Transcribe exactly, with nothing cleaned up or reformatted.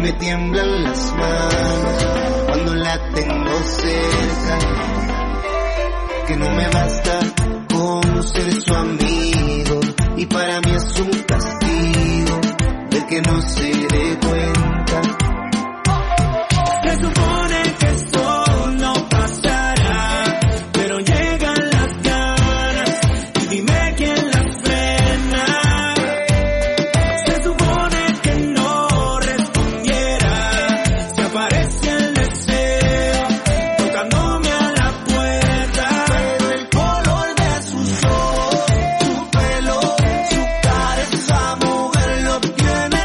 me tiemblan las manos cuando la tengo cerca, que no me basta con ser su amigo, y para mí es un castigo de que no se dé cuenta. Se supone